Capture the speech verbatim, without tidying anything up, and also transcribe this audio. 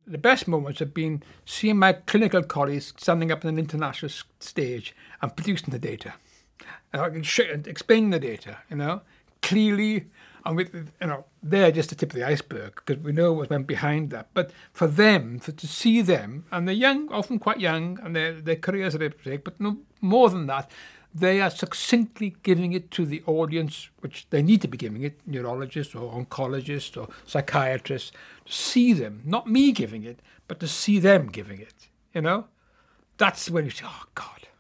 the best moments have been seeing my clinical colleagues standing up on an international stage and producing the data, and explaining the data, you know, clearly, and with, you know, they're just the tip of the iceberg because we know what went behind that. But for them, for, to see them, and they're young, often quite young, and their their careers are at stake, but no more than that, they are succinctly giving it to the audience, which they need to be giving it, neurologists or oncologists or psychiatrists, to see them, not me giving it, but to see them giving it, you know? That's when you say, oh, God,